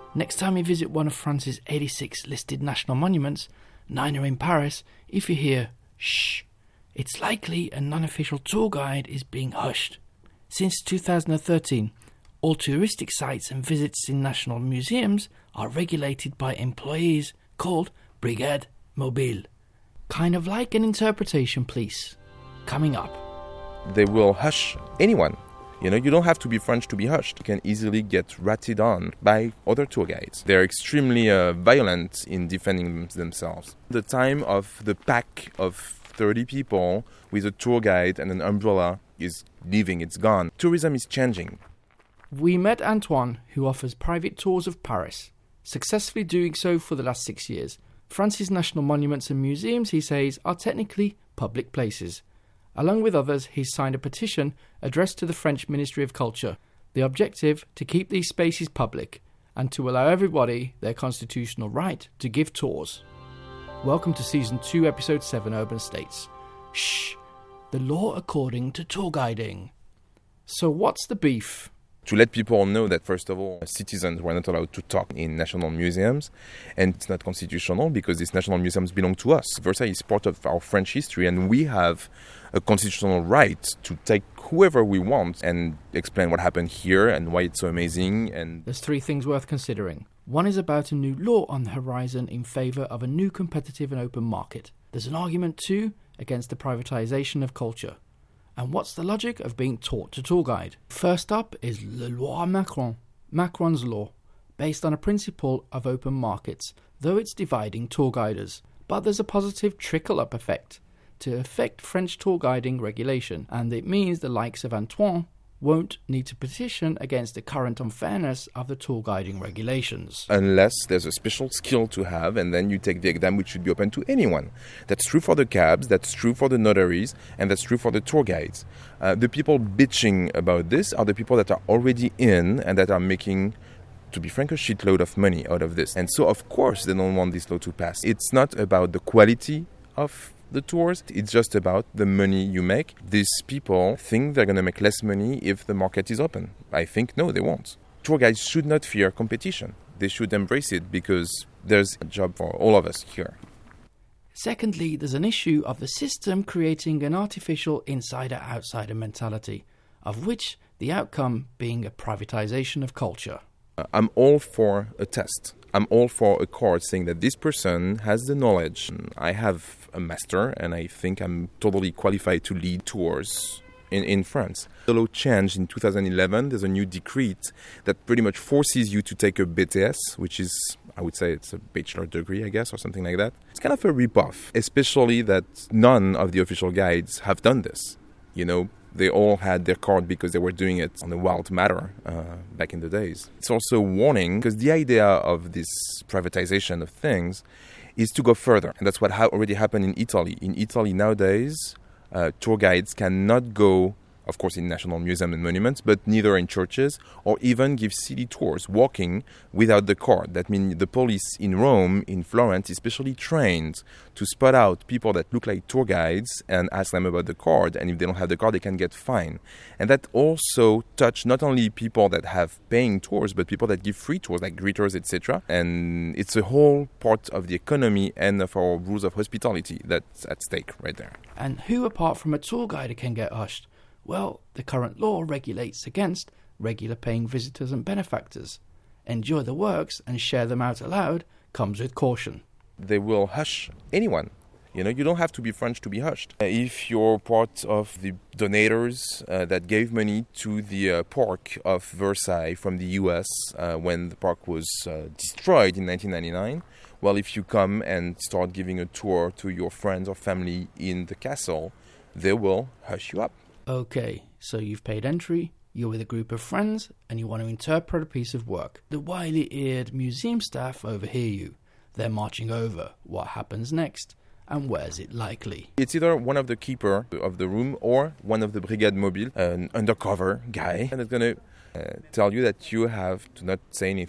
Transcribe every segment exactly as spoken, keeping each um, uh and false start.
Next time you visit one of France's eighty-six listed national monuments, nine are in Paris, if you hear shh, it's likely a non-official tour guide is being hushed. Since two thousand thirteen, all touristic sites and visits in national museums are regulated by employees called Brigade Mobile. Kind of like an interpretation police. Coming up. They will hush anyone. You know, you don't have to be French to be hushed. You can easily get ratted on by other tour guides. They're extremely uh, violent in defending themselves. The time of the pack of thirty people with a tour guide and an umbrella is leaving, it's gone. Tourism is changing. We met Antoine, who offers private tours of Paris, successfully doing so for the last six years. France's national monuments and museums, he says, are technically public places. Along with others, he's signed a petition addressed to the French Ministry of Culture. The objective, to keep these spaces public and to allow everybody their constitutional right to give tours. Welcome to Season two, Episode seven, Urban States. Shh! The law according to tour guiding. So what's the beef? To let people know that, first of all, citizens were not allowed to talk in national museums, and it's not constitutional because these national museums belong to us. Versailles is part of our French history, and we have a constitutional right to take whoever we want and explain what happened here and why it's so amazing. And there's three things worth considering. One is about a new law on the horizon in favour of a new competitive and open market. There's an argument, too, against the privatisation of culture. And what's the logic of being taught to tour guide? First up is Le Loi Macron, Macron's law, based on a principle of open markets, though it's dividing tour guiders. But there's a positive trickle-up effect to affect French tour guiding regulation, and it means the likes of Antoine won't need to petition against the current unfairness of the tour guiding regulations. Unless there's a special skill to have, and then you take the exam, which should be open to anyone. That's true for the cabs, that's true for the notaries, and that's true for the tour guides. Uh, the people bitching about this are the people that are already in and that are making, to be frank, a shitload of money out of this. And so, of course, they don't want this law to pass. It's not about the quality of the tours, it's just about the money you make. These people think they're going to make less money if the market is open. I think no, they won't. Tour guides should not fear competition. They should embrace it because there's a job for all of us here. Secondly, there's an issue of the system creating an artificial insider-outsider mentality, of which the outcome being a privatization of culture. I'm all for a test. I'm all for a court saying that this person has the knowledge. I have a master and I think I'm totally qualified to lead tours in, in France. The law changed in two thousand eleven. There's a new decree that pretty much forces you to take a B T S, which is, I would say it's a bachelor degree, I guess, or something like that. It's kind of a rip-off, especially that none of the official guides have done this. You know, they all had their card because they were doing it on a wild matter uh, back in the days. It's also a warning because the idea of this privatization of things is to go further. And that's what ha- already happened in Italy. In Italy nowadays, uh, tour guides cannot go, of course, in national museums and monuments, but neither in churches or even give city tours walking without the card. That means the police in Rome, in Florence, is specially trained to spot out people that look like tour guides and ask them about the card. And if they don't have the card, they can get fined. And that also touch not only people that have paying tours, but people that give free tours, like greeters, et cetera. And it's a whole part of the economy and of our rules of hospitality that's at stake right there. And who, apart from a tour guide, can get hushed? Well, the current law regulates against regular paying visitors and benefactors. Enjoy the works and share them out aloud comes with caution. They will hush anyone. You know, you don't have to be French to be hushed. If you're part of the donators uh, that gave money to the uh, park of Versailles from the U S uh, when the park was uh, destroyed in nineteen ninety-nine, well, if you come and start giving a tour to your friends or family in the castle, they will hush you up. Okay, so you've paid entry, you're with a group of friends, and you want to interpret a piece of work. The wily-eared museum staff overhear you. They're marching over. What happens next? And where's it likely? It's either one of the keeper of the room or one of the Brigade Mobile, an undercover guy, and it's going to uh, tell you that you have to not say anything.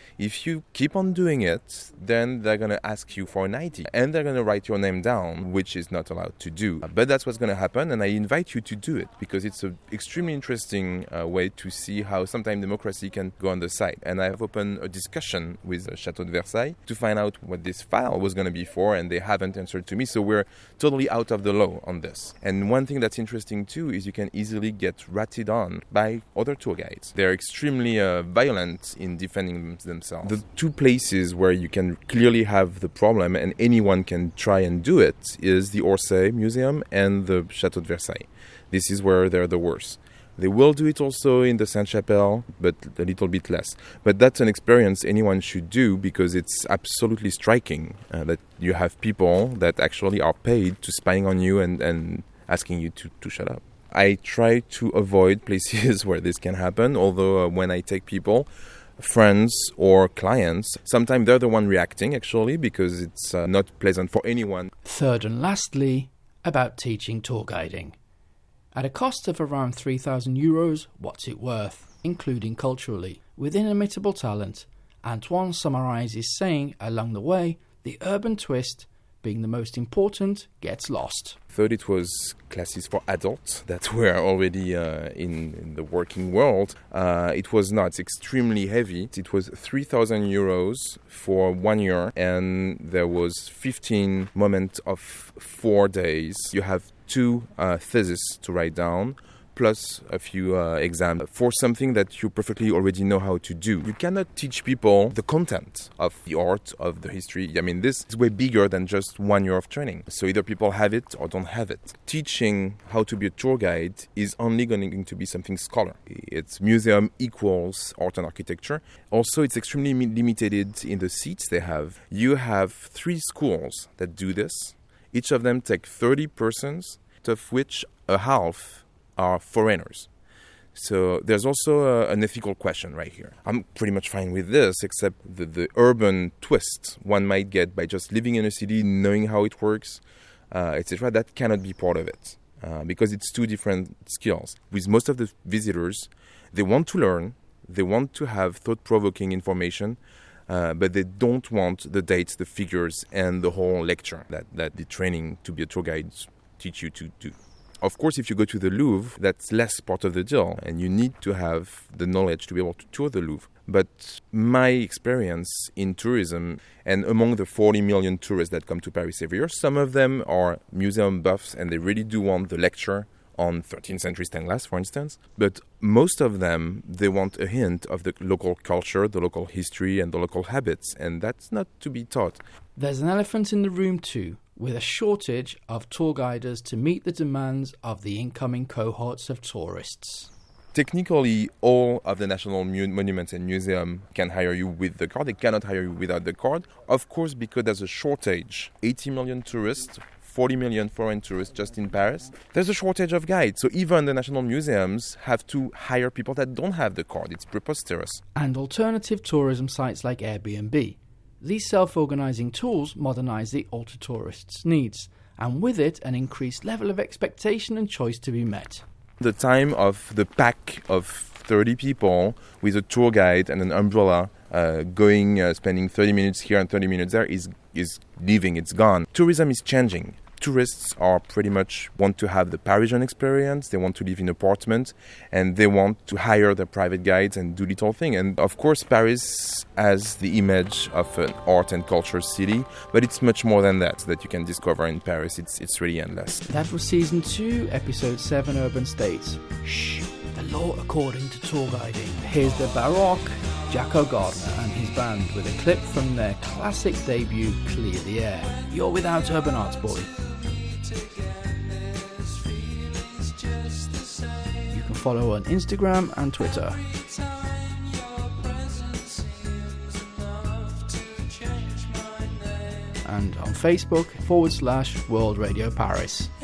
If you keep on doing it, then they're going to ask you for an I D and they're going to write your name down, which is not allowed to do. But that's what's going to happen, and I invite you to do it because it's an extremely interesting uh, way to see how sometimes democracy can go on the side. And I've opened a discussion with uh, Château de Versailles to find out what this file was going to be for, and they haven't answered to me. So we're totally out of the law on this. And one thing that's interesting too is you can easily get ratted on by other tour guides. They're extremely uh, violent in defending themselves. The two places where you can clearly have the problem and anyone can try and do it is the Orsay Museum and the Château de Versailles. This is where they're the worst. They will do it also in the Sainte-Chapelle, but a little bit less. But that's an experience anyone should do because it's absolutely striking uh, that you have people that actually are paid to spying on you and, and asking you to, to shut up. I try to avoid places where this can happen, although uh, when I take people, friends or clients, sometimes they're the one reacting actually because it's uh, not pleasant for anyone. Third and lastly, about teaching tour guiding. At a cost of around three thousand euros, what's it worth, including culturally? With inimitable talent, Antoine summarises saying along the way, the urban twist, being the most important, gets lost. Third, it was classes for adults that were already uh, in, in the working world. Uh, it was not. It's extremely heavy. It was three thousand euros for one year, and there was fifteen moments of four days. You have two uh, theses to write down, plus a few uh, exams for something that you perfectly already know how to do. You cannot teach people the content of the art, of the history. I mean, this is way bigger than just one year of training. So either people have it or don't have it. Teaching how to be a tour guide is only going to be something scholar. It's museum equals art and architecture. Also, it's extremely limited in the seats they have. You have three schools that do this. Each of them take thirty persons, of which a half are foreigners. So there's also a, an ethical question right here. I'm pretty much fine with this, except the, the urban twist one might get by just living in a city, knowing how it works, uh, et cetera. That cannot be part of it uh, because it's two different skills. With most of the visitors, they want to learn, they want to have thought-provoking information, uh, but they don't want the dates, the figures, and the whole lecture that, that the training to be a tour guide teach you to do. Of course, if you go to the Louvre, that's less part of the deal, and you need to have the knowledge to be able to tour the Louvre. But my experience in tourism, and among the forty million tourists that come to Paris every year, some of them are museum buffs, and they really do want the lecture on thirteenth century stained glass, for instance. But most of them, they want a hint of the local culture, the local history, and the local habits, and that's not to be taught. There's an elephant in the room too, with a shortage of tour guiders to meet the demands of the incoming cohorts of tourists. Technically, all of the national mu- monuments and museums can hire you with the card. They cannot hire you without the card. Of course, because there's a shortage. eighty million tourists, forty million foreign tourists just in Paris. There's a shortage of guides. So even the national museums have to hire people that don't have the card. It's preposterous. And alternative tourism sites like Airbnb. These self-organising tools modernise the ultra tourists' needs, and with it an increased level of expectation and choice to be met. The time of the pack of thirty people with a tour guide and an umbrella uh, going, uh, spending thirty minutes here and thirty minutes there is, is leaving, it's gone. Tourism is changing. Tourists are pretty much want to have the Parisian experience, they want to live in apartments, and they want to hire their private guides and do little things. And of course, Paris has the image of an art and culture city, but it's much more than that that you can discover in Paris. It's it's really endless. That was Season two, Episode seven, Urban States. Shh, the law according to tour guiding. Here's the Baroque, Jaco Gardner and his band with a clip from their classic debut, Clear the Air. You're without Urban Arts Boy. You can follow on Instagram and Twitter. And on Facebook forward slash World Radio Paris.